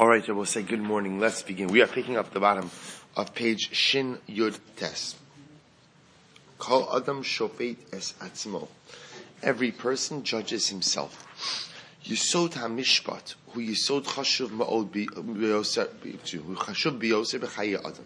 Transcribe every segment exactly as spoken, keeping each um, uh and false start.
All right, I will say good morning. Let's begin. We are picking up the bottom of page Shin Yud Tes. Kol Adam Shofet Es Atzmo. Every person judges himself. Yisod HaMishpat, hu Yisod Chashuv Ma'od B'yoser B'chaye Adam.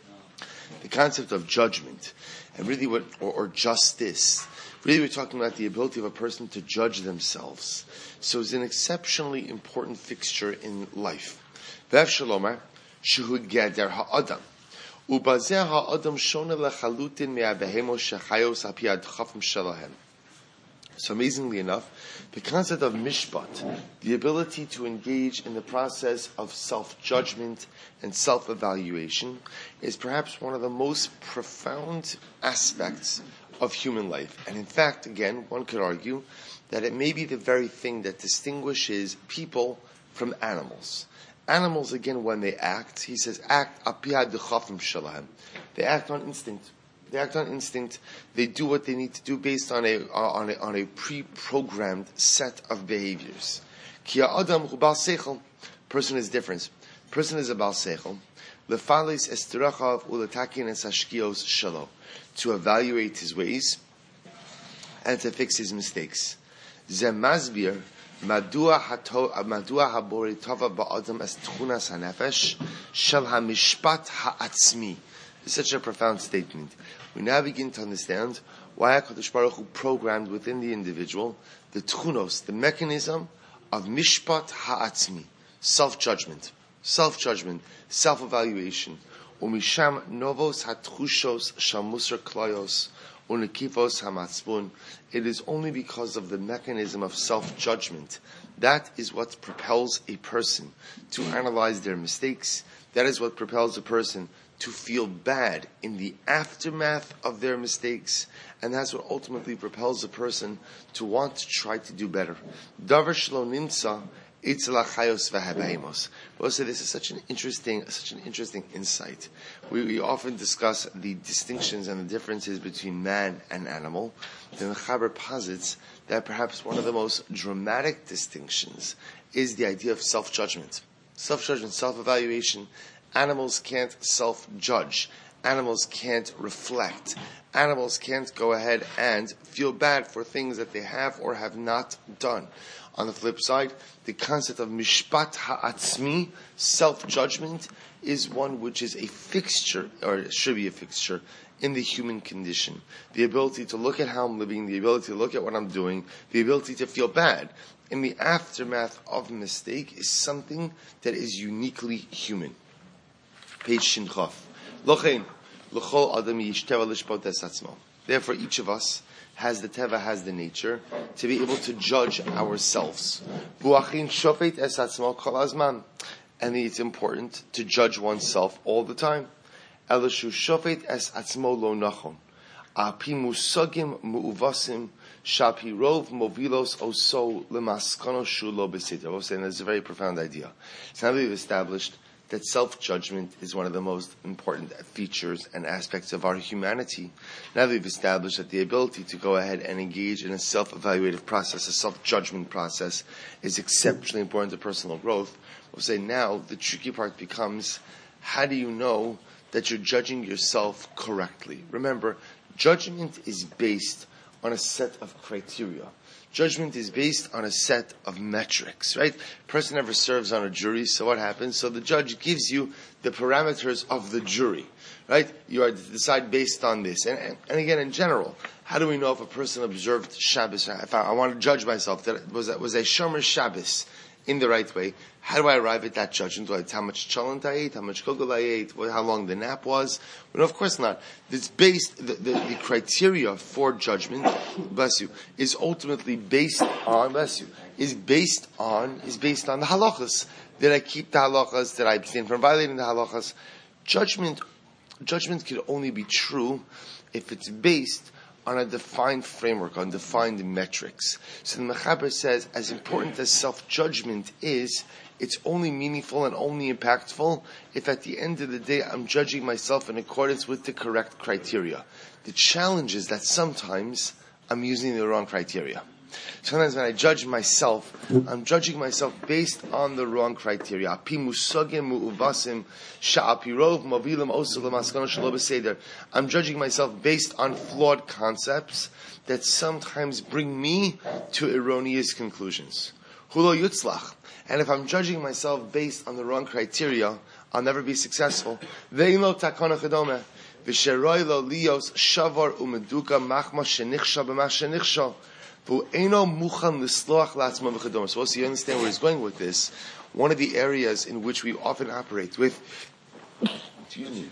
The concept of judgment, and really what, or, or justice, really we're talking about the ability of a person to judge themselves. So it's an exceptionally important fixture in life. Ve'ef shalomar, shehu geder ha'adam. Ubazeh ha'adam shona lechalutin me'abehemos shechayos al pi adchafim shelahem. So amazingly enough, the concept of mishpat, the ability to engage in the process of self-judgment and self-evaluation, is perhaps one of the most profound aspects of human life. And in fact, again, one could argue that it may be the very thing that distinguishes people from animals. Animals, again, when they act, he says, act apiyad d'chafim shalahem. They act on instinct. They act on instinct. They do what they need to do based on a on a, on a pre-programmed set of behaviors. Ki ha'adam hu bal seichel. Person is different. Person is a bal seichel. Lefalis estirachav uletakin es hashkios shalo. To evaluate his ways and to fix his mistakes. Zemazbir madua hato madua habori tova ba'adam es tchunas hanefesh shel hamishpat ha'atzmi. It's such a profound statement. We now begin to understand why HaKadosh Baruch Hu programmed within the individual the tchunos, the mechanism of mishpat ha'atzmi, self-judgment, self-judgment, self-evaluation. Umisham novos hatchushos shamusar klayos unikifos hamatzbun. It is only because of the mechanism of self-judgment that is what propels a person to analyze their mistakes. That is what propels a person to feel bad in the aftermath of their mistakes, and that's what ultimately propels a person to want to try to do better. Davar shelo nimtza itzel hachayos v'habehemos. We'll say this is such an interesting, such an interesting insight. We, we often discuss the distinctions and the differences between man and animal. The Mechaber posits that perhaps one of the most dramatic distinctions is the idea of self-judgment, self-judgment, self-evaluation. Animals can't self-judge. Animals can't reflect. Animals can't go ahead and feel bad for things that they have or have not done. On the flip side, the concept of mishpat ha'atzmi, self-judgment, is one which is a fixture, or should be a fixture, in the human condition. The ability to look at how I'm living, the ability to look at what I'm doing, the ability to feel bad in the aftermath of a mistake is something that is uniquely human. Page Shin Chaf. Lochein, l'chol adam yishteva lishpot es atzmo. Therefore, each of us has the teva, has the nature to be able to judge ourselves. Bu'achin shofet es atzmo kol hazman. And it's important to judge oneself all the time. Elishu shofet es atzmo lo nachon. Api musagim mu'uvasim shapi rov movilos oso lemaskano shulo beseder. I was saying that's a very profound idea. So now we've established that self-judgment is one of the most important features and aspects of our humanity. Now that we've established that the ability to go ahead and engage in a self-evaluative process, a self-judgment process, is exceptionally important to personal growth, we'll say now the tricky part becomes, how do you know that you're judging yourself correctly? Remember, judgment is based on a set of criteria. Judgment is based on a set of metrics, right? Person never serves on a jury, so what happens? So the judge gives you the parameters of the jury, right? You are to decide based on this. And, and, and again, in general, how do we know if a person observed Shabbos? If I, I want to judge myself, that was that was a Shomer Shabbos in the right way. How do I arrive at that judgment? Do I tell how much cholent I ate, how much kugel I ate, how long the nap was? Well, no, of course not. It's based, the, the, the criteria for judgment, bless you, is ultimately based on, bless you, is based on, is based on the halachas. Did I keep the halachas? Did I abstain from violating the halachas? Judgment, judgment can only be true if it's based on a defined framework, on defined metrics. So the Mechaber says, as important as self-judgment is, it's only meaningful and only impactful if at the end of the day I'm judging myself in accordance with the correct criteria. The challenge is that sometimes I'm using the wrong criteria. Sometimes when I judge myself, I'm judging myself based on the wrong criteria. I'm judging myself based on flawed concepts that sometimes bring me to erroneous conclusions. And if I'm judging myself based on the wrong criteria, I'll never be successful. So also you understand where he's going with this. One of the areas in which we often operate with, excuse me,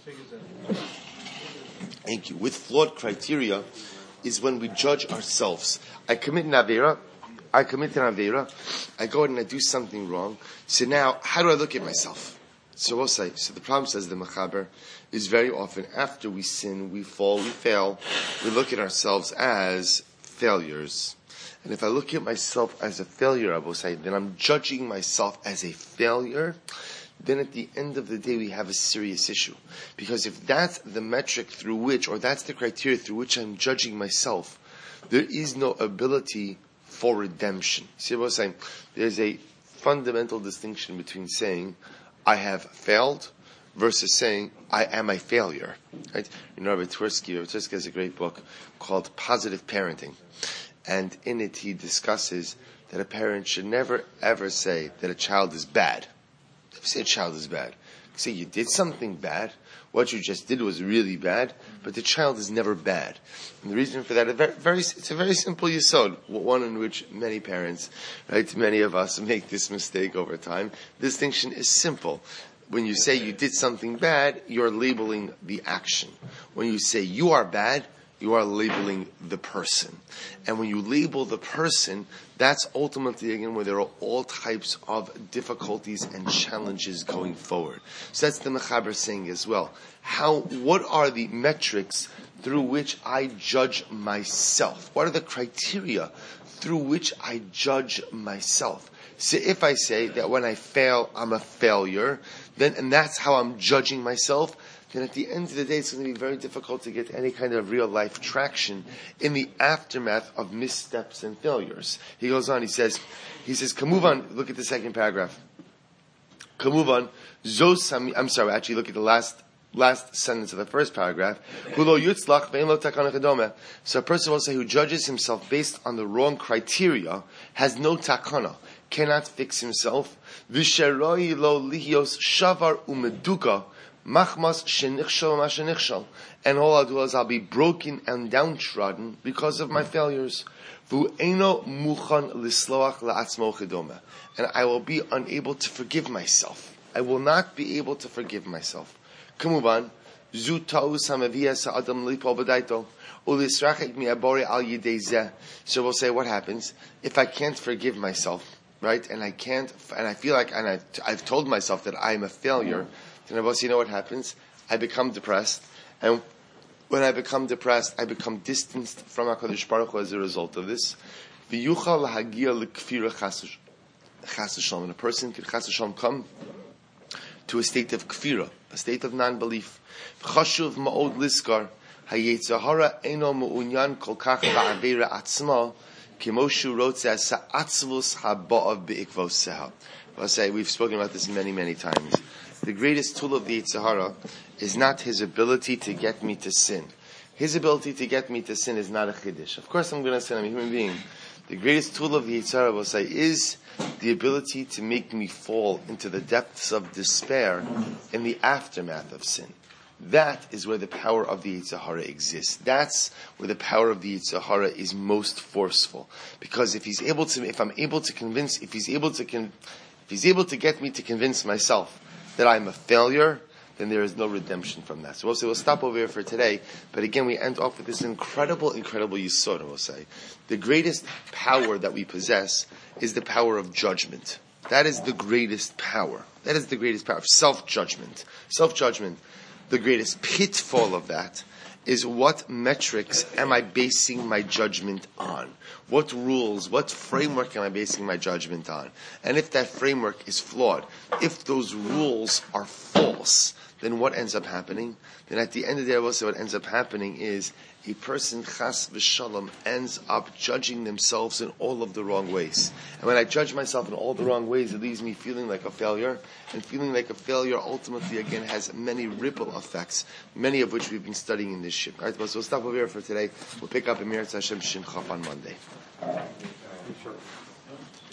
thank you, with flawed criteria is when we judge ourselves. I commit an avera, I commit an avera, I go ahead and I do something wrong. So now, how do I look at myself? So we'll say, so the problem, says the Mechaber, is very often after we sin, we fall, we fail, we look at ourselves as failures. And if I look at myself as a failure, I will say, then I'm judging myself as a failure, then at the end of the day we have a serious issue. Because if that's the metric through which, or that's the criteria through which I'm judging myself, there is no ability for redemption. See what I'm saying? There's a fundamental distinction between saying, I have failed, versus saying, I am a failure. Right? You know, Rabbi Twersky, Rabbi Twersky has a great book called Positive Parenting. And in it he discusses that a parent should never ever say that a child is bad. Never say a child is bad. Say you did something bad, what you just did was really bad, but the child is never bad. And the reason for that, is very, very, it's a very simple yesod, one in which many parents, right, many of us make this mistake over time. The distinction is simple. When you say you did something bad, you're labeling the action. When you say you are bad, you are labeling the person. And when you label the person, that's ultimately, again, where there are all types of difficulties and challenges going forward. So that's the Mechaber saying as well. How, what are the metrics through which I judge myself? What are the criteria through which I judge myself? So if I say that when I fail, I'm a failure, then, and that's how I'm judging myself, then at the end of the day, it's going to be very difficult to get any kind of real life traction in the aftermath of missteps and failures. He goes on, he says, he says, Kamuvan, look at the second paragraph. Kamuvan, Zosami, I'm sorry, actually look at the last, last sentence of the first paragraph. So a person will say who judges himself based on the wrong criteria has no takana, cannot fix himself. Visheroi lo lihios shavar umeduka. Machmas shenichshal mashenichshal, and all I'll do is I'll be broken and downtrodden because of my failures. Vu'eno muchan lisloach la'atzmo chedoma, and I will be unable to forgive myself. I will not be able to forgive myself. Kumuvan zu ta'us hamaviyah sa'adam lipo b'daito ulisrachik mi'abore al yidei zeh. So we'll say, what happens if I can't forgive myself, right? And I can't, and I feel like, and I've, I've told myself that I am a failure. Then, you know what happens? I become depressed, and when I become depressed, I become distanced from HaKadosh Baruch Hu as a result of this. V'yuchal lahagia l'kfira chas v'shalom, and a person could chas v'shalom come to a state of kfira, a state of non-belief. V'chashuv ma'od liskar hayetzahara eno mu'unyan kol kach ba'avera atzma kimoshu rotzeh sa'atzvus haba'av be'ikvoseha. I'll say, we've spoken about this many, many times. The greatest tool of the Yetzer Hara is not his ability to get me to sin. His ability to get me to sin is not a chiddush. Of course I'm going to sin, I'm a human being. The greatest tool of the Yetzer Hara, will say, is the ability to make me fall into the depths of despair in the aftermath of sin. That is where the power of the Yetzer Hara exists. That's where the power of the Yetzer Hara is most forceful. Because if he's able to, if I'm able to convince, if he's able to, con, if he's able to get me to convince myself that I'm a failure, then there is no redemption from that. So we'll say, we'll stop over here for today, but again, we end off with this incredible, incredible yisod, we'll say. The greatest power that we possess is the power of judgment. That is the greatest power. That is the greatest power of self-judgment. Self-judgment. The greatest pitfall of that is what metrics am I basing my judgment on? What rules, what framework am I basing my judgment on? And if that framework is flawed, if those rules are false, then what ends up happening? Then at the end of the day, also what ends up happening is a person, chas v'shalom, ends up judging themselves in all of the wrong ways. And when I judge myself in all the wrong ways, it leaves me feeling like a failure. And feeling like a failure ultimately, again, has many ripple effects, many of which we've been studying in this ship. All right, well, so we'll stop over here for today. We'll pick up in Meretz Hashem Shin Chaf on Monday.